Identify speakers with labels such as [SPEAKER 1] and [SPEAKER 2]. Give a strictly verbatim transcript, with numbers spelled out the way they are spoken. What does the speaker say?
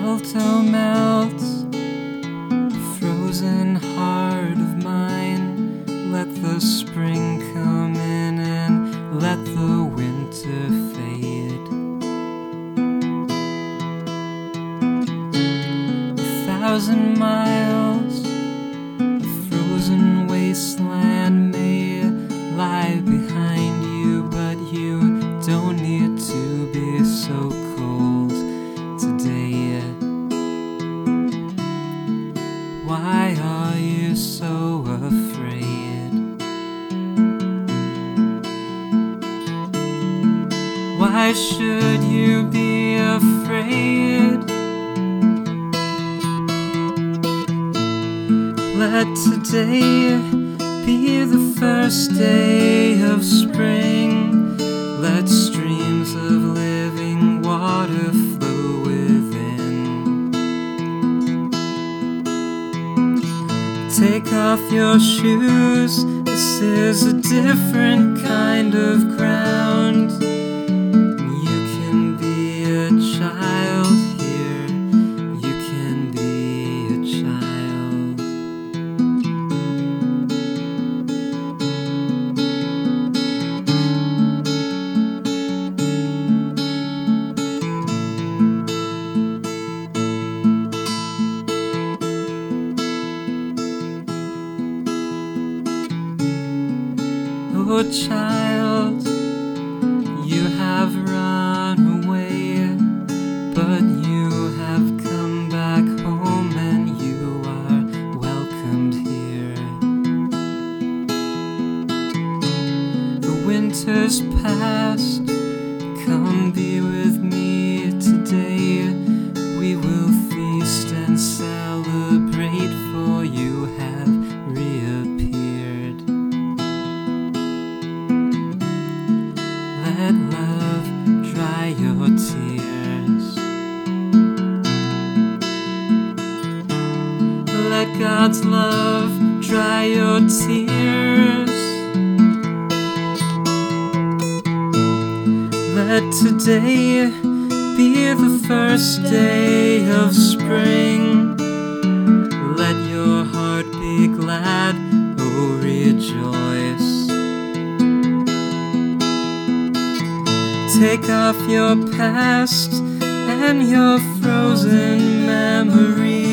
[SPEAKER 1] Melt, oh melt, frozen heart of mine. Let the spring come in and let the winter fade. A thousand miles, a frozen wasteland may lie behind you, but you don't need to be so cold today. Why are you so afraid? Why should you be afraid? Let today be the first day of spring. Let streams of living water flow within. Take off your shoes, this is a different kind of ground. You can be a child here, you can be a child. Oh child, you have run away, but you have come back home and you are welcomed here. The winter's past, come be with me today. We will feast and celebrate, for you have reappeared. Let love dry your tears. Let God's love dry your tears. Let today be the first day of spring. Let your heart be glad, oh rejoice. Take off your past and your frozen memories.